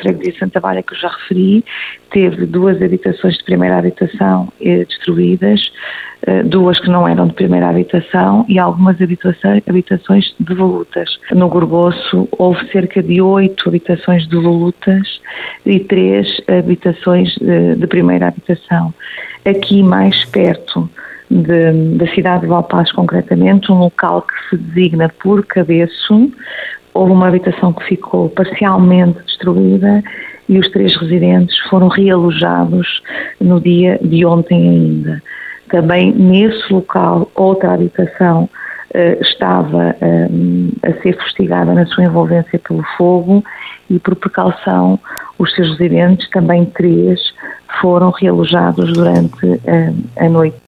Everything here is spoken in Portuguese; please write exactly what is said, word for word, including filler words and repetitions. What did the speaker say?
freguesia de Santa Valha que eu já referi, teve duas habitações de primeira habitação eh, destruídas, eh, duas que não eram de primeira habitação e algumas habitações, habitações devolutas. No Gorgoço houve cerca de oito habitações devolutas e três habitações de, de primeira habitação. Aqui mais perto de, da cidade de Valpaz, concretamente, um local que se designa por Cabeço, houve uma habitação que ficou parcialmente destruída e os três residentes foram realojados no dia de ontem ainda. Também nesse local outra habitação uh, estava um, a ser fustigada na sua envolvência pelo fogo e por precaução os seus residentes, também três, foram realojados durante uh, a noite.